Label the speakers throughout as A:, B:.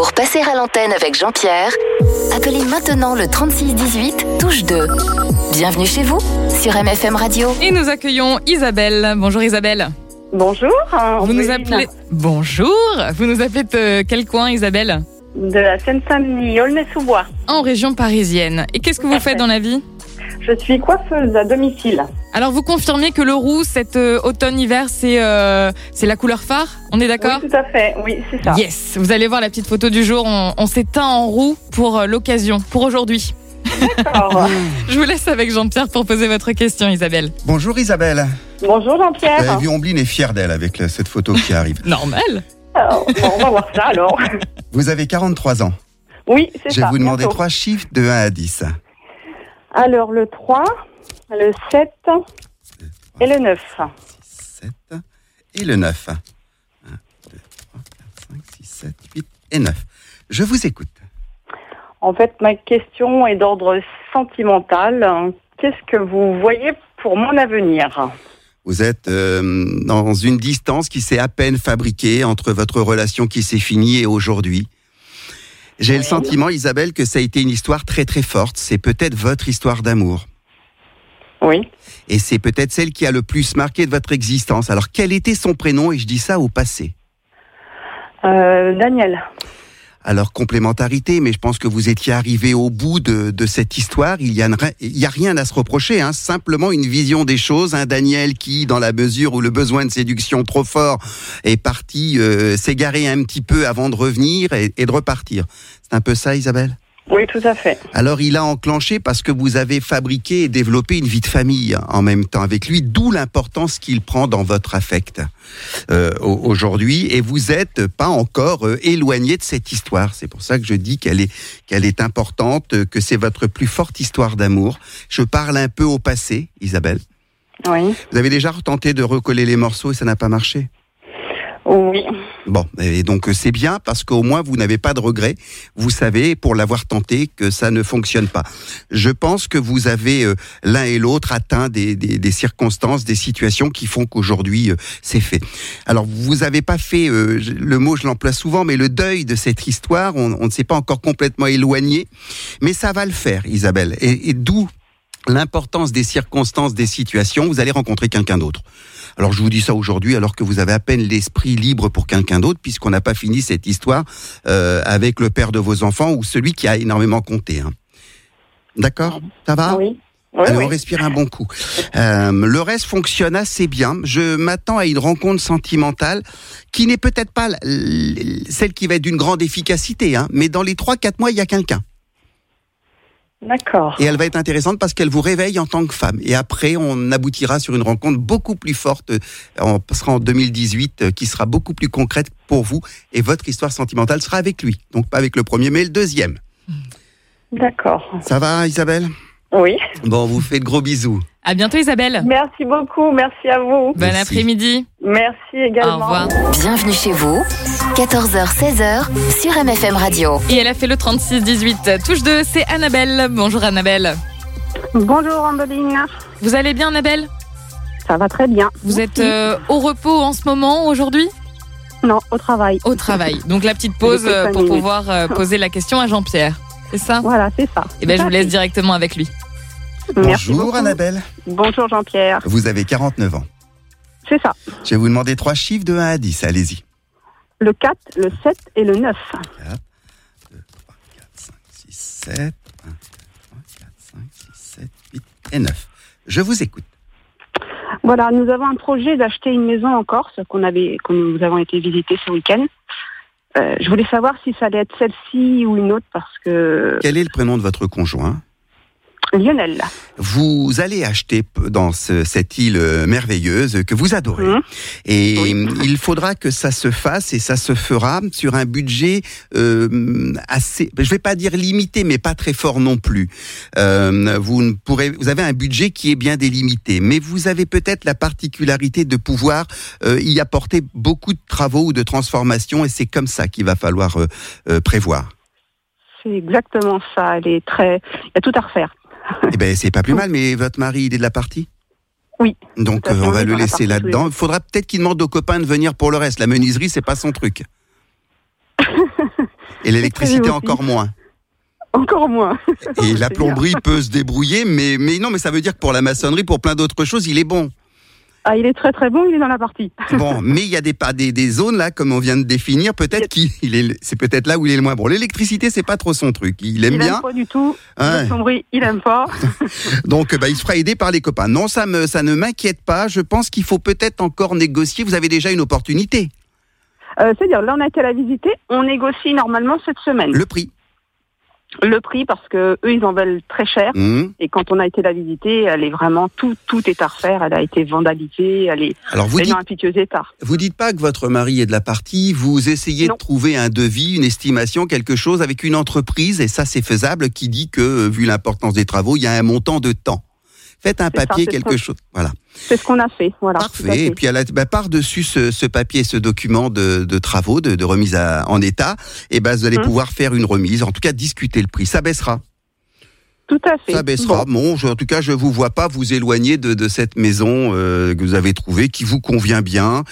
A: Pour passer à l'antenne avec Jean-Pierre, appelez maintenant le 3618 touche 2. Bienvenue chez vous sur MFM Radio.
B: Et nous accueillons Isabelle. Bonjour Isabelle.
C: Bonjour.
B: Vous nous appelez... Bonjour. Vous nous appelez de quel coin, Isabelle ?
C: De la Seine-Saint-Denis, Aulnay-sous-Bois.
B: En région parisienne. Et qu'est-ce que vous faites dans la vie ?
C: Je suis coiffeuse à domicile.
B: Alors vous confirmez que le roux, cet automne-hiver, c'est la couleur phare ? On est d'accord ?
C: Oui, tout à fait. Oui, c'est ça.
B: Yes. Vous allez voir la petite photo du jour. On s'est teint en roux pour l'occasion, pour aujourd'hui.
C: D'accord.
B: Je vous laisse avec Jean-Pierre pour poser votre question, Isabelle.
D: Bonjour Isabelle.
C: Bonjour Jean-Pierre.
D: Vous avez vu, Omblin est fière d'elle avec cette photo qui arrive.
B: Normal.
C: Alors, bon, on va voir ça alors.
D: Vous avez 43 ans.
C: Oui, c'est ça.
D: Je vais vous demander
C: bientôt.
D: 3 chiffres de 1 à 10.
C: Alors, le 3, le 7 et le 9.
D: 7 et le 9. 1, 2, 3, 4, 5, 6, 7, 8 et 9. Je vous écoute.
C: En fait, ma question est d'ordre sentimental. Qu'est-ce que vous voyez pour mon avenir ?
D: Vous êtes dans une distance qui s'est à peine fabriquée entre votre relation qui s'est finie et aujourd'hui. J'ai le sentiment, Isabelle, que ça a été une histoire très très forte. C'est peut-être votre histoire d'amour.
C: Oui.
D: Et c'est peut-être celle qui a le plus marqué de votre existence. Alors, quel était son prénom ? Et je dis ça au passé.
C: Daniel.
D: Alors, complémentarité, mais je pense que vous étiez arrivé au bout de cette histoire. Il y a rien à se reprocher, hein. Simplement une vision des choses. Un Daniel qui, dans la mesure où le besoin de séduction trop fort est parti s'égarer un petit peu avant de revenir et de repartir. C'est un peu ça, Isabelle ?
C: Oui, tout à fait.
D: Alors, il a enclenché parce que vous avez fabriqué et développé une vie de famille en même temps avec lui, d'où l'importance qu'il prend dans votre affect aujourd'hui. Et vous n'êtes pas encore éloigné de cette histoire. C'est pour ça que je dis qu'elle est importante, que c'est votre plus forte histoire d'amour. Je parle un peu au passé, Isabelle.
C: Oui.
D: Vous avez déjà tenté de recoller les morceaux et ça n'a pas marché ?
C: Oui.
D: Bon, et donc c'est bien parce qu'au moins vous n'avez pas de regrets. Vous savez, pour l'avoir tenté, que ça ne fonctionne pas. Je pense que vous avez l'un et l'autre atteint des circonstances, des situations qui font qu'aujourd'hui c'est fait. Alors vous n'avez pas fait, le mot je l'emploie souvent, mais le deuil de cette histoire, on ne s'est pas encore complètement éloigné, mais ça va le faire, Isabelle. Et d'où l'importance des circonstances, des situations, vous allez rencontrer quelqu'un d'autre. Alors je vous dis ça aujourd'hui alors que vous avez à peine l'esprit libre pour quelqu'un d'autre puisqu'on n'a pas fini cette histoire avec le père de vos enfants ou celui qui a énormément compté. Hein. D'accord ? Ça va ?
C: Oui. Oui,
D: Allez,
C: oui.
D: on respire un bon coup. Le reste fonctionne assez bien. Je m'attends à une rencontre sentimentale qui n'est peut-être pas celle qui va être d'une grande efficacité, hein, mais dans les 3-4 mois, il y a quelqu'un.
C: D'accord.
D: Et elle va être intéressante parce qu'elle vous réveille en tant que femme. Et après, on aboutira sur une rencontre beaucoup plus forte. On passera en 2018, qui sera beaucoup plus concrète pour vous. Et votre histoire sentimentale sera avec lui. Donc pas avec le premier, mais le deuxième.
C: D'accord.
D: Ça va, Isabelle ?
C: Oui.
D: Bon, on vous fait de gros bisous.
B: À bientôt, Isabelle.
C: Merci beaucoup. Merci à vous.
B: Bon
D: Merci.
B: après-midi.
C: Merci également.
B: Au revoir.
A: Bienvenue chez vous, 14h-16h sur MFM Radio.
B: Et elle a fait le 36-18. Touche 2, c'est Annabelle. Bonjour Annabelle.
E: Bonjour Ambeline,
B: Vous allez bien Annabelle ?
E: ça va très bien.
B: Vous êtes au repos en ce moment, aujourd'hui ?
E: Non, au travail.
B: Au travail. Donc la petite pause
E: J'ai que 5
B: pour
E: minutes.
B: pouvoir poser la question à Jean-Pierre. C'est ça ?
E: Voilà, c'est ça.
B: Eh bien je vous laisse directement avec lui.
E: Merci
D: Bonjour,
E: beaucoup.
D: Annabelle.
E: Bonjour Jean-Pierre.
D: Vous avez 49 ans.
E: C'est ça.
D: Je vais vous demander 3 chiffres de 1 à 10. Allez-y.
E: Le 4, le 7 et le 9.
D: 4, 2, 3, 4, 5, 6, 7. 1, 2, 3, 4, 5, 6, 7, 8 et 9. Je vous écoute.
E: Voilà, nous avons un projet d'acheter une maison en Corse que nous avons été visiter ce week-end. Je voulais savoir si ça allait être celle-ci ou une autre parce que...
D: Quel est le prénom de votre conjoint ?
E: Lionel.
D: Vous allez acheter dans cette île merveilleuse que vous adorez. Et il faudra que ça se fasse et ça se fera sur un budget assez, je vais pas dire limité, mais pas très fort non plus. Vous avez un budget qui est bien délimité, mais vous avez peut-être la particularité de pouvoir y apporter beaucoup de travaux ou de transformations et c'est comme ça qu'il va falloir prévoir.
E: C'est exactement ça. Il y a tout à refaire.
D: Eh ben, c'est pas plus mal, mais votre mari, il est de la partie ?
E: Oui.
D: Donc,
E: tout à fait,
D: on va
E: oui,
D: le
E: dans la
D: laisser
E: partie,
D: là-dedans. Il faudra peut-être qu'il demande aux copains de venir pour le reste. La menuiserie, c'est pas son truc. Et l'électricité
E: Aussi.
D: encore moins.
E: Encore moins.
D: Et la
E: C'est
D: plomberie peut se débrouiller, mais non, mais ça veut dire que pour la maçonnerie, pour plein d'autres choses, il est bon.
E: Ah, il est très très bon, il est dans la partie.
D: Bon, mais il y a des zones là, comme on vient de définir, peut-être c'est peut-être là où il est le moins bon. L'électricité, c'est pas trop son truc. Il aime bien.
E: Il aime pas du tout.
D: Ouais.
E: La plomberie, il aime pas.
D: Donc, il se fera aider par les copains. Non, ça ne m'inquiète pas. Je pense qu'il faut peut-être encore négocier. Vous avez déjà une opportunité.
E: C'est-à-dire, là, on a été à la visiter. On négocie normalement cette semaine.
D: Le prix.
E: Le prix, parce que eux, ils en veulent très cher. Et quand on a été la visiter, elle est vraiment tout est à refaire. Elle a été vandalisée.
D: Alors
E: elle est dans un piteux état.
D: Vous dites pas que votre mari est de la partie. Vous essayez de trouver un devis, une estimation, quelque chose avec une entreprise, et ça, c'est faisable, qui dit que, vu l'importance des travaux, il y a un montant de temps. Faites un papier, quelque chose. Voilà.
E: C'est ce qu'on a fait. Voilà.
D: Parfait. Et puis, par-dessus ce papier, ce document de travaux, de remise en état, vous allez pouvoir faire une remise. En tout cas, discuter le prix. Ça baissera.
E: Tout à fait.
D: Ça baissera. Bon, en tout cas, je vous vois pas vous éloigner de cette maison que vous avez trouvée, qui vous convient bien.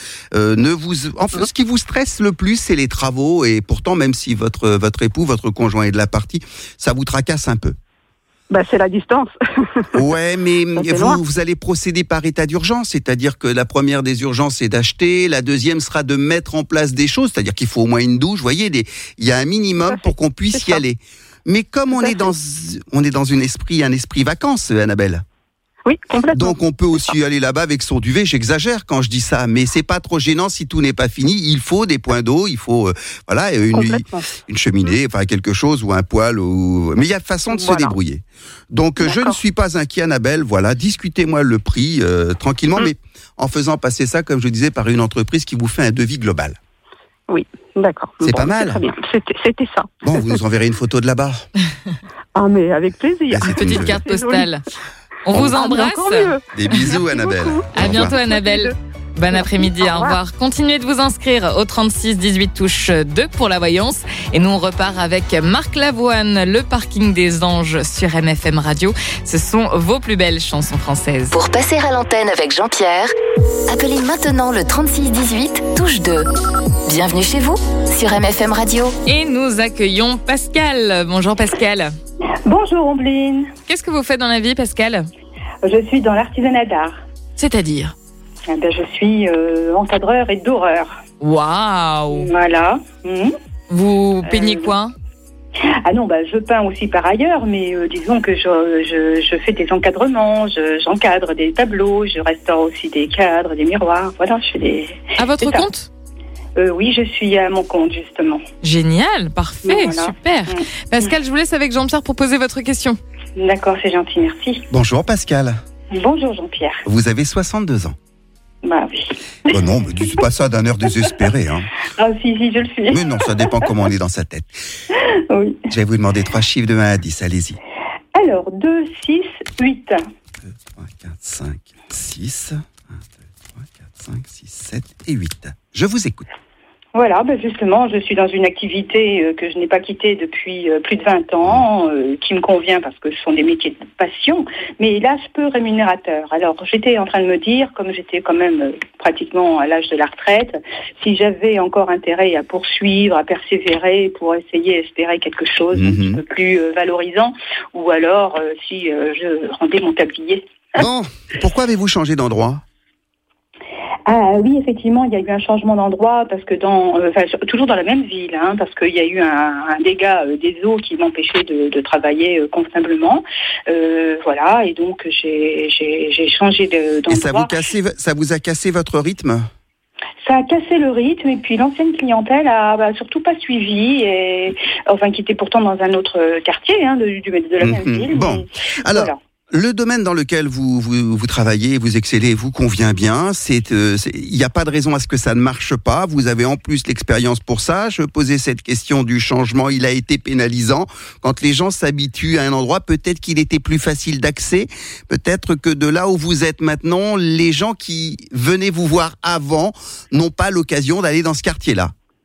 D: Ce qui vous stresse le plus, c'est les travaux. Et pourtant, même si votre époux, votre conjoint est de la partie, ça vous tracasse un peu.
E: C'est la distance.
D: Ouais, mais vous allez procéder par état d'urgence, c'est-à-dire que la première des urgences, c'est d'acheter, la deuxième sera de mettre en place des choses, c'est-à-dire qu'il faut au moins une douche, vous voyez, il y a un minimum pour qu'on puisse y aller. Mais comme on est dans un esprit vacances, Annabelle.
E: Oui, complètement.
D: Donc on peut aussi aller là-bas avec son duvet, j'exagère quand je dis ça, mais c'est pas trop gênant si tout n'est pas fini. Il faut des points d'eau, il faut une cheminée, enfin quelque chose, ou un poêle, mais il y a façon de se débrouiller. Donc je ne suis pas inquiet, Annabelle, voilà, discutez-moi le prix tranquillement, mais en faisant passer ça, comme je disais, par une entreprise qui vous fait un devis global.
E: Oui, d'accord.
D: C'est pas mal.
E: C'est très bien. C'était ça.
D: Bon, vous nous enverrez une photo de là-bas.
E: Ah, mais avec plaisir.
D: C'est
B: Petite carte postale. On vous embrasse.
D: Des bisous, Annabelle.
B: À bientôt, Annabelle. Bon après-midi, au revoir. Continuez de vous inscrire au 36 18 touche 2 pour la voyance. Et nous, on repart avec Marc Lavoine, Le Parking des Anges sur MFM Radio. Ce sont vos plus belles chansons françaises.
A: Pour passer à l'antenne avec Jean-Pierre, appelez maintenant le 36 18 touche 2. Bienvenue chez vous sur MFM Radio.
B: Et nous accueillons Pascal. Bonjour Pascal.
F: Bonjour Ombline.
B: Qu'est-ce que vous faites dans la vie, Pascal ?
F: Je suis dans l'artisanat d'art.
B: C'est-à-dire ?
F: Je suis encadreur et doreur.
B: Waouh !
F: Voilà.
B: Vous peignez quoi ?
F: Ah non, je peins aussi par ailleurs, mais disons que je fais des encadrements, j'encadre des tableaux, je restaure aussi des cadres, des miroirs. Voilà, je fais des...
B: À votre compte ?
F: Oui, je suis à mon compte, justement.
B: Génial, parfait,
F: voilà.
B: Super. Pascal, je vous laisse avec Jean-Pierre pour poser votre question.
F: D'accord, c'est gentil, merci.
D: Bonjour Pascal.
F: Bonjour Jean-Pierre.
D: Vous avez 62 ans.
F: Oui.
D: Oh non, mais dites pas ça d'un air désespéré. Hein.
F: Ah si, je le suis.
D: Mais non, ça dépend comment on est dans sa tête.
F: Oui.
D: Je vais vous demander 3 chiffres de 1 à 10, allez-y.
F: Alors, 2, 6, 8.
D: 2, 3, 4, 5, 6. 1, 2, 3, 4, 5, 6, 7 et 8. Je vous écoute.
F: Voilà, justement, je suis dans une activité que je n'ai pas quittée depuis plus de 20 ans, qui me convient parce que ce sont des métiers de passion, mais hélas peu rémunérateurs. Alors, j'étais en train de me dire, comme j'étais quand même pratiquement à l'âge de la retraite, si j'avais encore intérêt à poursuivre, à persévérer pour espérer quelque chose d'un petit peu plus valorisant, ou alors si je rendais mon tablier.
D: Bon, pourquoi avez-vous changé d'endroit ?
F: Ah oui, effectivement, il y a eu un changement d'endroit parce que toujours dans la même ville, parce qu'il y a eu un dégât des eaux qui m'empêchait de travailler convenablement. Voilà, et donc j'ai changé d'endroit.
D: Et ça vous a cassé votre rythme ?
F: Ça a cassé le rythme et puis l'ancienne clientèle a surtout pas suivi, qui était pourtant dans un autre quartier de la même ville.
D: Bon, alors. Voilà. Le domaine dans lequel vous travaillez, vous excellez, vous convient bien. Il n'y a pas de raison à ce que ça ne marche pas. Vous avez en plus l'expérience pour ça. Je posais cette question du changement. Il a été pénalisant. Quand les gens s'habituent à un endroit, peut-être qu'il était plus facile d'accès. Peut-être que de là où vous êtes maintenant, les gens qui venaient vous voir avant n'ont pas l'occasion d'aller dans ce quartier-là.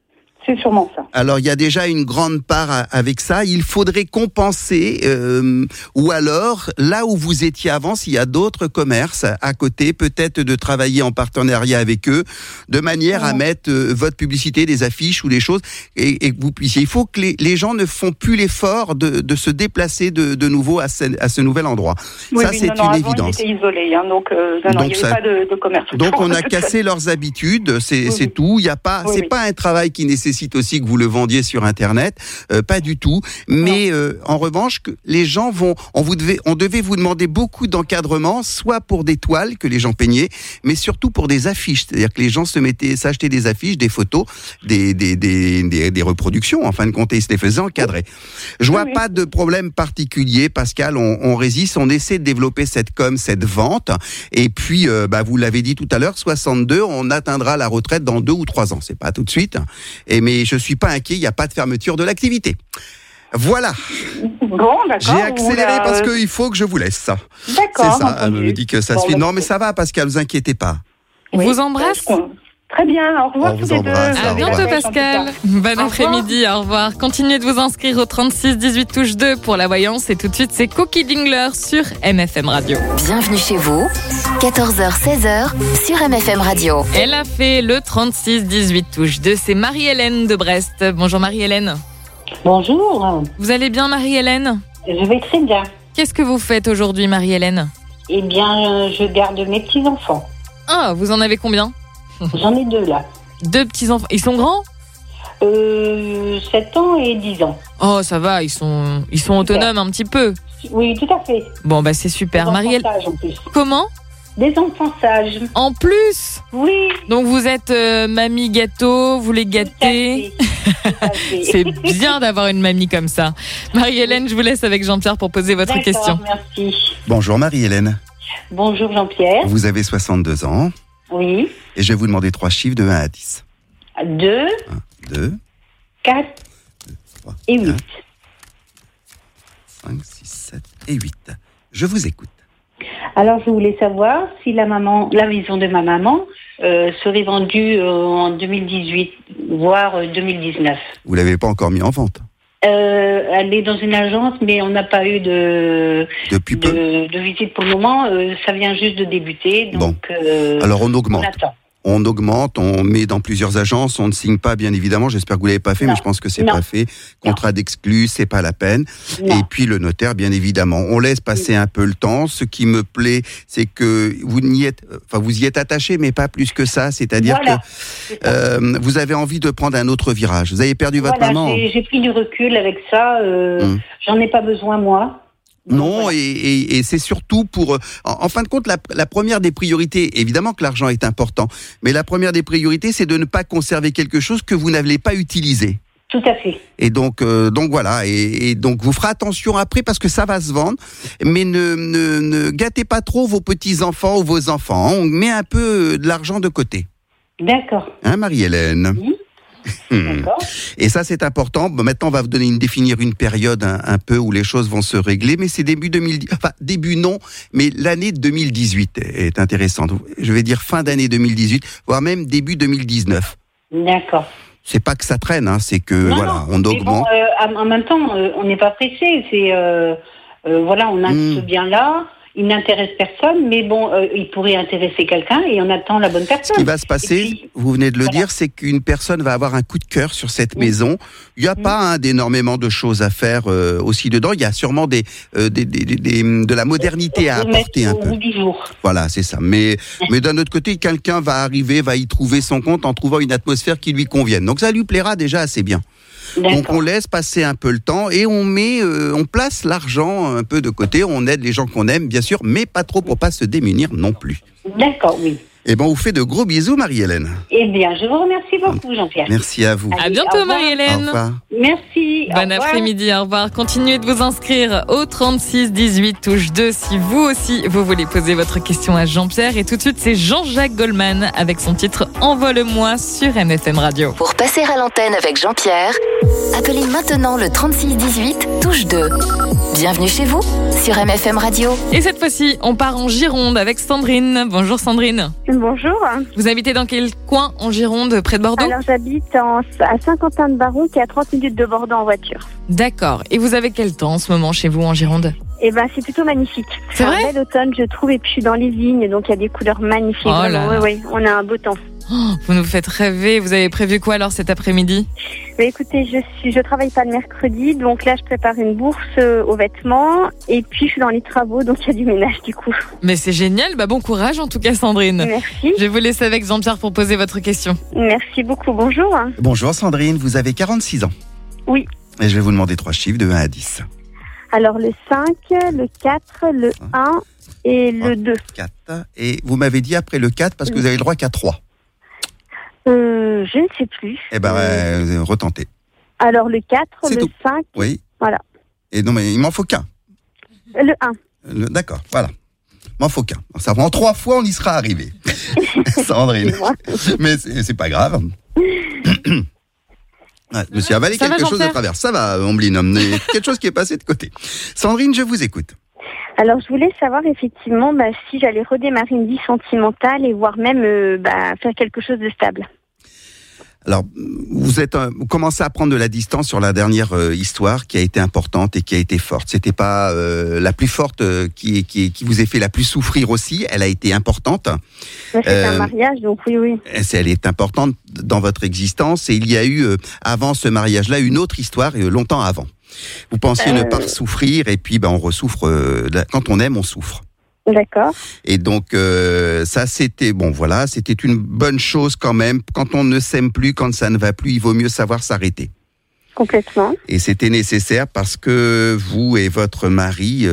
F: C'est sûrement ça.
D: Alors, il y a déjà une grande part avec ça. Il faudrait compenser, ou alors, là où vous étiez avant, s'il y a d'autres commerces à côté, peut-être de travailler en partenariat avec eux, de manière à mettre votre publicité, des affiches ou des choses, et que vous puissiez. Il faut que les gens ne font plus l'effort de se déplacer de nouveau à ce nouvel endroit.
F: Oui,
D: ça, c'est une évidence.
F: Ils étaient isolés, donc il n'y avait pas de commerce.
D: Donc, on a cassé leurs habitudes, c'est tout. Il y a pas, c'est pas un travail qui nécessite aussi que vous le vendiez sur Internet, pas du tout. Mais en revanche, que les gens on devait vous demander beaucoup d'encadrement, soit pour des toiles que les gens peignaient, mais surtout pour des affiches. C'est-à-dire que les gens s'achetaient des affiches, des photos, des reproductions. En fin de compte, ils se les faisaient encadrer. Je vois pas de problème particulier, Pascal. On résiste, on essaie de développer cette vente. Et puis, vous l'avez dit tout à l'heure, 62, on atteindra la retraite dans 2 ou 3 ans. C'est pas tout de suite. Mais je suis pas inquiet, il n'y a pas de fermeture de l'activité. Voilà.
F: Bon, d'accord.
D: J'ai accéléré parce qu'il faut que je vous laisse.
F: D'accord.
D: C'est ça, elle me dit que ça se fait. Non, mais ça va, Pascal, vous inquiétez pas.
B: On vous embrasse.
F: Très bien, au revoir tous les deux.
B: À bientôt, Pascal. Bon après-midi, au revoir. Continuez de vous inscrire au 36 18 touche 2 pour la voyance. Et tout de suite, c'est Cookie Dingler sur MFM Radio.
A: Bienvenue chez vous, 14h-16h sur MFM Radio.
B: Elle a fait le 36 18 touche 2. C'est Marie-Hélène de Brest. Bonjour Marie-Hélène.
G: Bonjour.
B: Vous allez bien Marie-Hélène?
G: Je vais très bien.
B: Qu'est-ce que vous faites aujourd'hui Marie-Hélène?
G: Eh bien, je garde mes petits-enfants.
B: Ah, vous en avez combien?
G: J'en ai 2 là.
B: 2 petits-enfants. Ils sont grands?
G: 7 ans et 10 ans.
B: Oh, ça va, ils sont autonomes un petit peu.
G: Oui, tout à fait.
B: Bon, c'est super.
G: Des
B: Marie-Hélène.
G: enfants sages en plus.
B: Comment?
G: Des enfants sages.
B: En plus?
G: Oui.
B: Donc vous êtes mamie gâteau, vous les gâtez.
G: Tout à fait.
B: C'est bien d'avoir une mamie comme ça. Marie-Hélène, je vous laisse avec Jean-Pierre pour poser votre question.
G: Merci.
D: Bonjour Marie-Hélène.
G: Bonjour Jean-Pierre.
D: Vous avez 62 ans.
G: Oui.
D: Et je vais vous demander 3 chiffres de 1 à 10.
G: 2.
D: 1, 2.
G: 4.
D: 3,
G: et 8.
D: 5, 6, 7 et 8. Je vous écoute.
G: Alors, je voulais savoir si la maison de ma maman serait vendue en 2018, voire 2019.
D: Vous l'avez pas encore mis en vente?
G: Elle est dans une agence, mais on n'a pas eu de visite pour le moment. Ça vient juste de débuter. Donc,
D: alors on augmente.
G: On attend.
D: On augmente, on met dans plusieurs agences, on ne signe pas bien évidemment, j'espère que vous l'avez pas fait, mais je pense que c'est pas fait. Contrat d'exclus, c'est pas la peine. Non. Et puis le notaire, bien évidemment. On laisse passer un peu le temps. Ce qui me plaît, c'est que vous y êtes attaché, mais pas plus que ça. C'est-à-dire que vous avez envie de prendre un autre virage. Vous avez perdu votre maman.
G: J'ai pris du recul avec ça. J'en ai pas besoin, moi.
D: Non, et c'est surtout pour... En fin de compte, la première des priorités, évidemment que l'argent est important, mais la première des priorités, c'est de ne pas conserver quelque chose que vous n'avez pas utilisé.
G: Tout à fait.
D: Et donc voilà, et donc vous ferez attention après parce que ça va se vendre, mais ne gâtez pas trop vos petits-enfants ou vos enfants. On met un peu de l'argent de côté.
G: D'accord.
D: Hein, Marie-Hélène?
G: Oui. D'accord.
D: Et ça, c'est important. Maintenant, on va vous définir une période un peu où les choses vont se régler, mais c'est début 2010. Enfin, début non, mais l'année 2018 est intéressante. Je vais dire fin d'année 2018, voire même début 2019.
G: D'accord.
D: C'est pas que ça traîne, hein, c'est que on augmente.
G: Bon, en même temps, on n'est pas pressé. C'est on a ce bien-là. Il n'intéresse personne, mais bon, il pourrait intéresser quelqu'un et on attend la bonne personne.
D: Ce qui va se passer, vous venez de le dire, c'est qu'une personne va avoir un coup de cœur sur cette maison. Il n'y a pas d'énormément de choses à faire aussi dedans. Il y a sûrement de la modernité à apporter un peu.
G: Du jour.
D: Voilà, c'est ça. Mais d'un autre côté, quelqu'un va arriver, va y trouver son compte en trouvant une atmosphère qui lui convienne. Donc ça lui plaira déjà assez bien. Donc on laisse passer un peu le temps et on place l'argent un peu de côté, on aide les gens qu'on aime bien sûr, mais pas trop pour pas se démunir non plus.
G: D'accord, oui.
D: Eh ben, on vous fait de gros bisous, Marie-Hélène.
G: Eh bien, je vous remercie beaucoup, Jean-Pierre.
D: Merci à vous.
B: À bientôt, Marie-Hélène.
D: Au revoir.
G: Merci.
B: Bon après-midi, au revoir. Continuez de vous inscrire au 36 18 touche 2 si vous aussi vous voulez poser votre question à Jean-Pierre. Et tout de suite, c'est Jean-Jacques Goldman avec son titre Envole-moi sur MFM Radio.
A: Pour passer à l'antenne avec Jean-Pierre, appelez maintenant le 36 18 touche 2. Bienvenue chez vous sur MFM Radio.
B: Et cette fois-ci, on part en Gironde avec Sandrine. Bonjour Sandrine.
E: Bonjour.
B: Vous habitez dans quel coin en Gironde, près de Bordeaux?
E: Alors j'habite à Saint-Quentin-de-Baron, qui est à 30 minutes de Bordeaux en voiture.
B: D'accord. Et vous avez quel temps en ce moment chez vous en Gironde?
E: Eh ben, c'est plutôt magnifique.
B: C'est vrai?
E: un bel automne, je trouve, et puis je suis dans les vignes, donc il y a des couleurs magnifiques.
B: Oh là là.
E: Oui, on a un beau temps.
B: Oh, vous nous faites rêver. Vous avez prévu quoi alors cet après-midi?
E: Mais écoutez, je travaille pas le mercredi, donc là je prépare une bourse aux vêtements, et puis je suis dans les travaux, donc il y a du ménage du coup.
B: Mais c'est génial. Bon courage en tout cas Sandrine.
E: Merci.
B: Je vais vous laisser avec Jean-Pierre pour poser votre question.
E: Merci beaucoup. Bonjour.
D: Bonjour Sandrine, vous avez 46 ans.
E: Oui.
D: Et je vais vous demander 3 chiffres de 1 à 10.
E: Alors le 5, le 4, le 1 et le 2.
D: 4. Et vous m'avez dit après le 4 parce que vous avez le droit qu'à 3.
E: Je ne sais plus.
D: Eh ben, retentez.
E: Alors le 4,
D: C'est
E: le
D: tout.
E: 5,
D: Oui.
E: voilà.
D: Et non, mais il m'en faut qu'un.
E: Le 1.
D: D'accord, voilà. Il m'en faut qu'un. Ça prend 3 fois, on y sera arrivé. Sandrine. Mais c'est pas grave. Ouais, je me suis avalé
B: Ça va,
D: quelque chose à
B: Jean-Pierre
D: travers. Ça va, Ombline, mais quelque chose qui est passé de côté. Sandrine, je vous écoute.
E: Alors je voulais savoir effectivement si j'allais redémarrer une vie sentimentale et voire même faire quelque chose de stable.
D: Alors, vous commencez à prendre de la distance sur la dernière histoire qui a été importante et qui a été forte. C'était pas la plus forte qui vous ait fait la plus souffrir aussi. Elle a été importante.
E: C'est un mariage, donc oui.
D: Elle est importante dans votre existence. Et il y a eu, avant ce mariage-là, une autre histoire longtemps avant. Vous pensiez ne pas souffrir et puis on ressouffre. Quand on aime, on souffre.
E: D'accord.
D: Et donc ça c'était c'était une bonne chose quand même. Quand on ne s'aime plus, quand ça ne va plus, il vaut mieux savoir s'arrêter.
E: Complètement.
D: Et c'était nécessaire parce que vous et votre mari,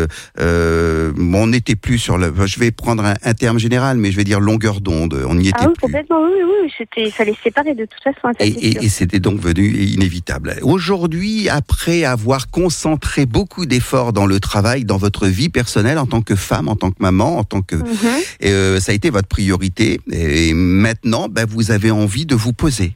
D: on n'était plus sur le. Je vais prendre un terme général, mais je vais dire longueur d'onde. On n'y était
E: oui,
D: plus.
E: Complètement. Oui. Il fallait se séparer de toute façon.
D: Et c'était donc devenu inévitable. Aujourd'hui, après avoir concentré beaucoup d'efforts dans le travail, dans votre vie personnelle, en tant que femme, en tant que maman, en tant que, ça a été votre priorité. Et maintenant, vous avez envie de vous poser.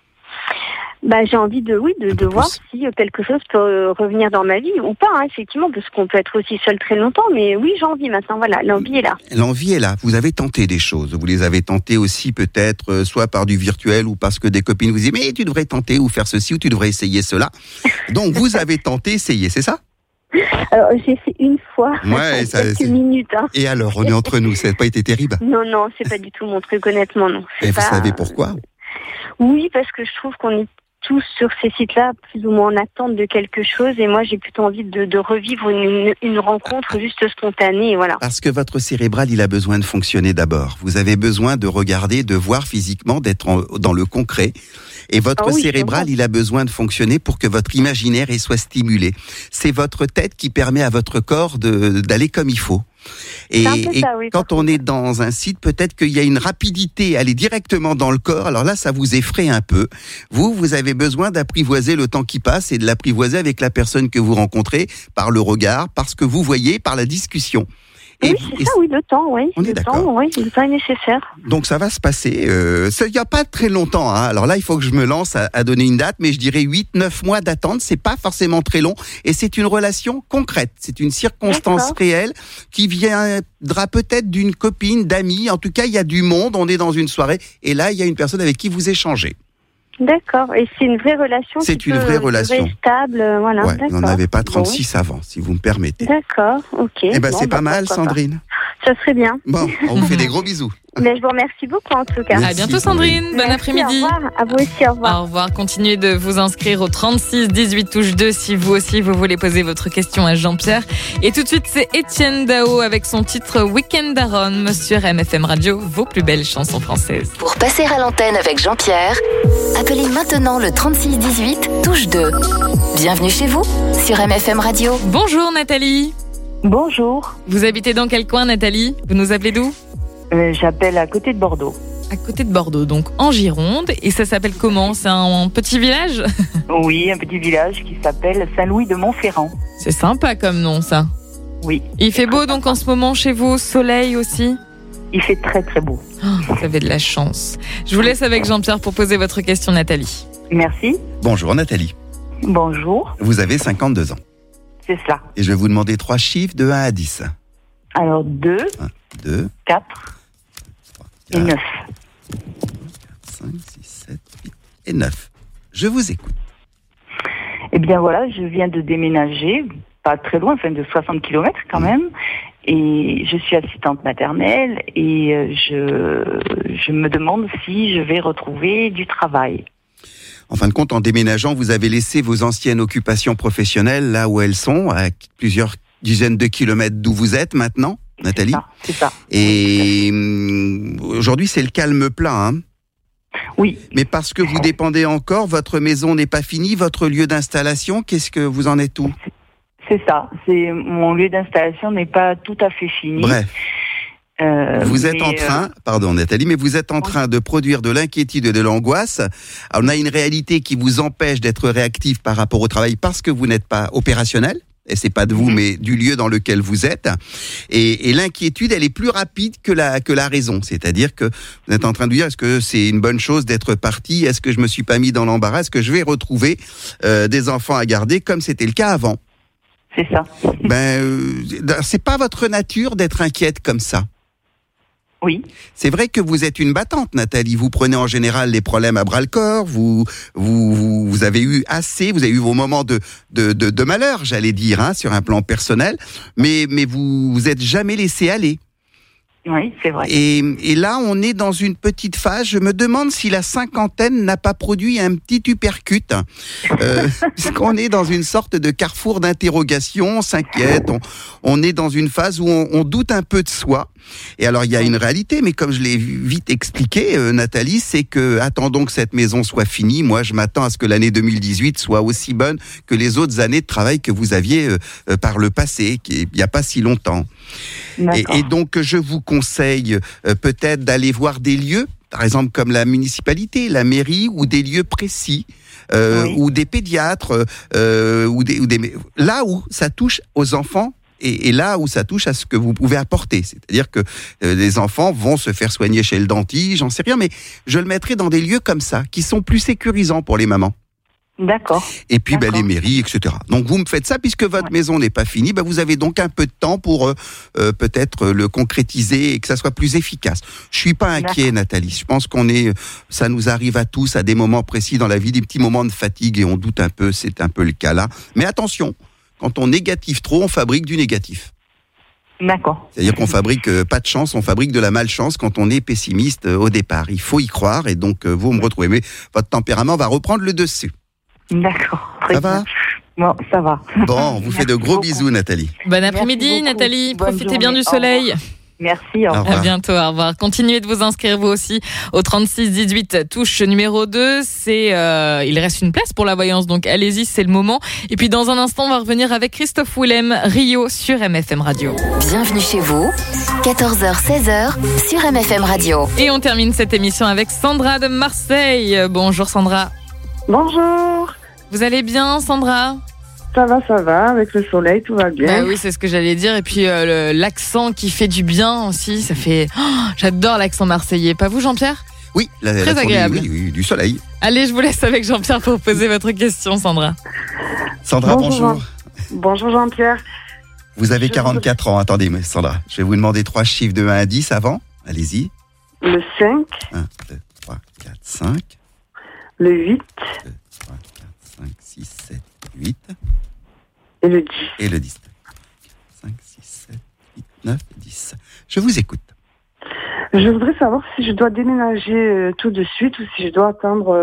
E: J'ai envie de voir si quelque chose peut revenir dans ma vie ou pas, effectivement, parce qu'on peut être aussi seul très longtemps, mais oui, j'ai envie maintenant, voilà, l'envie est là.
D: L'envie est là, vous avez tenté des choses, vous les avez tentées aussi peut-être, soit par du virtuel ou parce que des copines vous disent, mais tu devrais tenter ou faire ceci ou tu devrais essayer cela. Donc vous avez tenté, essayé, c'est ça?
E: Alors, j'ai fait une fois, quelques minutes.
D: Et alors, on est entre nous, ça n'a pas été terrible?
E: Non, c'est pas du tout mon truc, honnêtement, non.
D: Et vous savez pourquoi?
E: Oui, parce que je trouve qu'on est tous sur ces sites-là, plus ou moins en attente de quelque chose, et moi j'ai plutôt envie de revivre une rencontre juste spontanée, voilà.
D: Parce que votre cérébral, il a besoin de fonctionner d'abord. Vous avez besoin de regarder, de voir physiquement, d'être dans le concret. Et votre cérébral, il a besoin de fonctionner pour que votre imaginaire soit stimulé. C'est votre tête qui permet à votre corps d'aller comme il faut. Et quand on est dans un site, peut-être qu'il y a une rapidité à aller directement dans le corps. Alors là, ça vous effraie un peu. Vous avez besoin d'apprivoiser le temps qui passe et de l'apprivoiser avec la personne que vous rencontrez par le regard, par ce que vous voyez, par la discussion.
E: Oui, c'est ça, le temps, oui.
D: On est d'accord.
E: Le temps est nécessaire.
D: Donc ça va se passer, il n'y a pas très longtemps, Alors là, il faut que je me lance à donner une date, mais je dirais 8-9 mois d'attente, c'est pas forcément très long, et c'est une relation concrète, c'est une circonstance réelle qui viendra peut-être d'une copine, d'amis, en tout cas, il y a du monde, on est dans une soirée, et là, il y a une personne avec qui vous échangez.
E: D'accord, et c'est une vraie relation.
D: C'est une vraie relation.
E: Stable, voilà.
D: Ouais, vous n'en avez pas 36 avant, si vous me permettez.
E: D'accord, ok.
D: C'est pas mal, Sandrine.
E: Ça serait bien.
D: Bon, on vous fait des gros bisous.
E: Mais je vous remercie beaucoup en tout cas.
B: À bientôt Sandrine, bon après-midi.
E: Au revoir, à vous aussi, au revoir.
B: Au revoir, continuez de vous inscrire au 36 18 touche 2 si vous aussi vous voulez poser votre question à Jean-Pierre. Et tout de suite c'est Étienne Dao avec son titre Weekend à Rome sur MFM Radio, vos plus belles chansons françaises.
A: Pour passer à l'antenne avec Jean-Pierre, appelez maintenant le 36 18 touche 2. Bienvenue chez vous sur MFM Radio.
B: Bonjour Nathalie.
H: Bonjour.
B: Vous habitez dans quel coin Nathalie? Vous nous appelez d'où?
H: J'appelle à côté de Bordeaux.
B: À côté de Bordeaux, donc en Gironde. Et ça s'appelle comment? C'est un petit village?
H: Oui, un petit village qui s'appelle Saint-Louis-de-Montferrand.
B: C'est sympa comme nom ça.
H: Oui.
B: Il fait beau donc en ce moment chez vous? Soleil aussi?
H: Il fait très très beau.
B: Vous avez de la chance. Je vous laisse avec Jean-Pierre pour poser votre question Nathalie.
H: Merci.
D: Bonjour Nathalie.
H: Bonjour.
D: Vous avez 52 ans.
H: c'est cela.
D: Et je vais vous demander 3 chiffres de 1 à 10.
H: Alors 2,
D: 2,
H: 4 et 9.
D: 5, 6, 7, 8 et 9. Je vous écoute.
H: Eh bien voilà, je viens de déménager, pas très loin, enfin de 60 km quand même. Et je suis assistante maternelle et je me demande si je vais retrouver du travail.
D: En fin de compte, en déménageant, vous avez laissé vos anciennes occupations professionnelles là où elles sont, à plusieurs dizaines de kilomètres d'où vous êtes maintenant, Nathalie.
H: C'est ça.
D: Et aujourd'hui, c'est le calme plat, hein.
H: Oui.
D: Mais parce que vous dépendez encore, votre maison n'est pas finie, votre lieu d'installation, qu'est-ce que vous en êtes où ?
H: C'est ça. Mon lieu d'installation n'est pas tout à fait fini.
D: Bref. Vous êtes en train, pardon Nathalie, mais vous êtes en train de produire de l'inquiétude et de l'angoisse. Alors, on a une réalité qui vous empêche d'être réactif par rapport au travail parce que vous n'êtes pas opérationnel. Et c'est pas de vous, mais du lieu dans lequel vous êtes. Et l'inquiétude, elle est plus rapide que la raison. C'est-à-dire que vous êtes en train de dire, est-ce que c'est une bonne chose d'être parti ? Est-ce que je me suis pas mis dans l'embarras ? Est-ce que je vais retrouver des enfants à garder comme c'était le cas avant ?
H: C'est ça.
D: C'est pas votre nature d'être inquiète comme ça.
H: Oui.
D: C'est vrai que vous êtes une battante, Nathalie. Vous prenez en général les problèmes à bras-le-corps. Vous avez eu assez. Vous avez eu vos moments de malheur, j'allais dire, hein, sur un plan personnel. Mais vous êtes jamais laissé aller.
H: Oui, c'est vrai.
D: Et là, on est dans une petite phase. Je me demande si la cinquantaine n'a pas produit un petit uppercut. Puisqu'on est dans une sorte de carrefour d'interrogation, on s'inquiète, on est dans une phase où on doute un peu de soi. Et alors, il y a une réalité, mais comme je l'ai vite expliqué, Nathalie, c'est que attendons que cette maison soit finie. Moi, je m'attends à ce que l'année 2018 soit aussi bonne que les autres années de travail que vous aviez par le passé, il n'y a pas si longtemps. Et donc, je vous conseille peut-être d'aller voir des lieux, par exemple comme la municipalité, la mairie, ou des lieux précis, ou des pédiatres, là où ça touche aux enfants. Et là où ça touche à ce que vous pouvez apporter. C'est-à-dire que les enfants vont se faire soigner chez le dentiste, j'en sais rien, mais je le mettrai dans des lieux comme ça, qui sont plus sécurisants pour les mamans.
H: D'accord.
D: Et puis les mairies, etc. Donc vous me faites ça, puisque votre maison n'est pas finie, vous avez donc un peu de temps pour peut-être le concrétiser et que ça soit plus efficace. Je suis pas inquiet, Nathalie. Je pense ça nous arrive à tous à des moments précis dans la vie, des petits moments de fatigue et on doute un peu, c'est un peu le cas là. Mais attention, quand on négative trop, on fabrique du négatif.
H: D'accord.
D: C'est-à-dire qu'on fabrique pas de chance, on fabrique de la malchance quand on est pessimiste au départ. Il faut y croire et donc vous me retrouvez. Mais votre tempérament va reprendre le dessus.
H: D'accord.
D: Ça va ?
H: Bon, ça va.
D: Bon, on vous fait de gros bisous, Nathalie.
B: Bon après-midi, Nathalie. Profitez bien du soleil.
H: Merci, au revoir.
B: À bientôt, au revoir. Continuez de vous inscrire vous aussi au 36-18, touche numéro 2. Il reste une place pour la voyance, donc allez-y, c'est le moment. Et puis dans un instant, on va revenir avec Christophe Willem, Rio sur MFM Radio.
A: Bienvenue chez vous, 14h-16h sur MFM Radio.
B: Et on termine cette émission avec Sandra de Marseille. Bonjour Sandra.
I: Bonjour.
B: Vous allez bien, Sandra ?
I: Ça va, avec le soleil, tout va bien.
B: Oui, c'est ce que j'allais dire. Et puis l'accent qui fait du bien aussi, ça fait... j'adore l'accent marseillais. Pas vous, Jean-Pierre ?
D: Oui,
B: très agréable.
D: Oui, du soleil.
B: Allez, je vous laisse avec Jean-Pierre pour poser votre question, Sandra.
D: Sandra, bonjour.
I: Bonjour Jean-Pierre.
D: Vous avez 44 ans. Attendez, Sandra, je vais vous demander 3 chiffres de 1 à 10 avant. Allez-y.
I: Le 5.
D: 1, 2, 3, 4, 5.
I: Le 8.
D: 2, 3, 4, 5, 6, 7, 8.
I: Et le 10.
D: Et le 10. 5, 6, 7, 8, 9, 10. Je vous écoute.
I: Je voudrais savoir si je dois déménager tout de suite ou si je dois attendre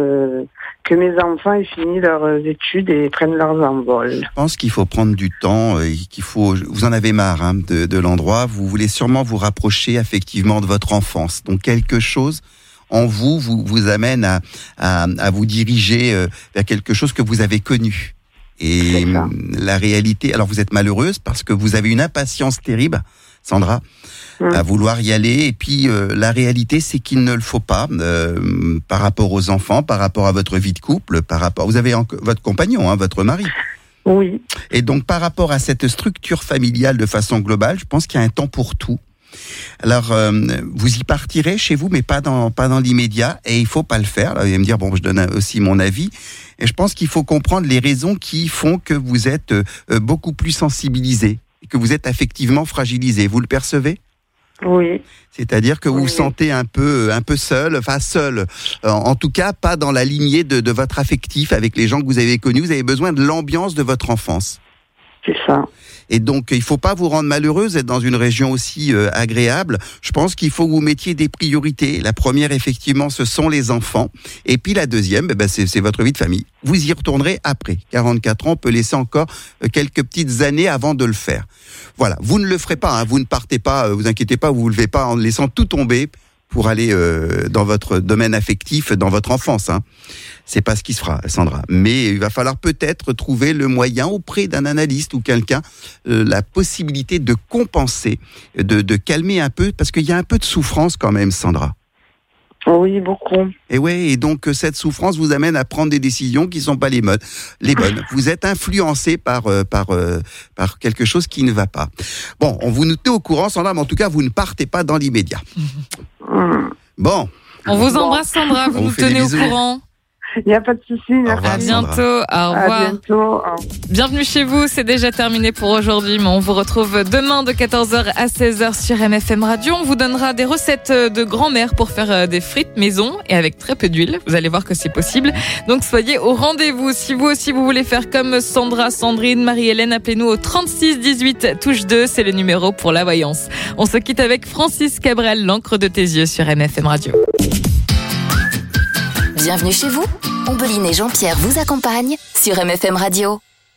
I: que mes enfants aient fini leurs études et prennent leurs envols.
D: Je pense qu'il faut prendre du temps et vous en avez marre de l'endroit. Vous voulez sûrement vous rapprocher affectivement de votre enfance. Donc quelque chose en vous amène à vous diriger vers quelque chose que vous avez connu. Et la réalité, alors vous êtes malheureuse parce que vous avez une impatience terrible, Sandra, à vouloir y aller. Et puis la réalité, c'est qu'il ne le faut pas par rapport aux enfants, par rapport à votre vie de couple, vous avez votre compagnon, votre mari.
I: Oui.
D: Et donc par rapport à cette structure familiale de façon globale, je pense qu'il y a un temps pour tout. Alors, vous y partirez chez vous, mais pas dans l'immédiat, et il faut pas le faire. Là, vous allez me dire, bon, je donne aussi mon avis, et je pense qu'il faut comprendre les raisons qui font que vous êtes beaucoup plus sensibilisé, que vous êtes affectivement fragilisé. Vous le percevez ?
I: Oui.
D: C'est-à-dire que vous vous sentez un peu seul, en tout cas pas dans la lignée de votre affectif avec les gens que vous avez connus. Vous avez besoin de l'ambiance de votre enfance.
I: C'est ça.
D: Et donc, il faut pas vous rendre malheureuse d'être dans une région aussi agréable. Je pense qu'il faut que vous mettiez des priorités. La première, effectivement, ce sont les enfants. Et puis la deuxième, c'est votre vie de famille. Vous y retournerez après. 44 ans, on peut laisser encore quelques petites années avant de le faire. Voilà, vous ne le ferez pas. Hein. Vous ne partez pas, vous inquiétez pas, vous ne levez pas en laissant tout tomber pour aller dans votre domaine affectif, dans votre enfance. Hein. C'est pas ce qui se fera, Sandra. Mais il va falloir peut-être trouver le moyen auprès d'un analyste ou quelqu'un, la possibilité de compenser, de calmer un peu, parce qu'il y a un peu de souffrance quand même, Sandra.
I: Oui, beaucoup.
D: Et ouais, et donc cette souffrance vous amène à prendre des décisions qui sont pas les bonnes. Vous êtes influencé par quelque chose qui ne va pas. Bon, on vous note au courant, Sandra, mais en tout cas, vous ne partez pas dans l'immédiat. Bon.
B: On vous embrasse, Sandra, vous nous tenez au courant.
I: Il n'y a pas de souci, merci.
B: À bientôt, au revoir.
I: À bientôt.
B: Bienvenue chez vous, c'est déjà terminé pour aujourd'hui, mais on vous retrouve demain de 14h à 16h sur MFM Radio. On vous donnera des recettes de grand-mère pour faire des frites maison et avec très peu d'huile. Vous allez voir que c'est possible. Donc soyez au rendez-vous. Si vous aussi vous voulez faire comme Sandra, Sandrine, Marie-Hélène, appelez-nous au 36 18 touche 2, c'est le numéro pour la voyance. On se quitte avec Francis Cabrel, l'encre de tes yeux sur MFM Radio.
A: Bienvenue chez vous. Ombeline et Jean-Pierre vous accompagnent sur MFM Radio.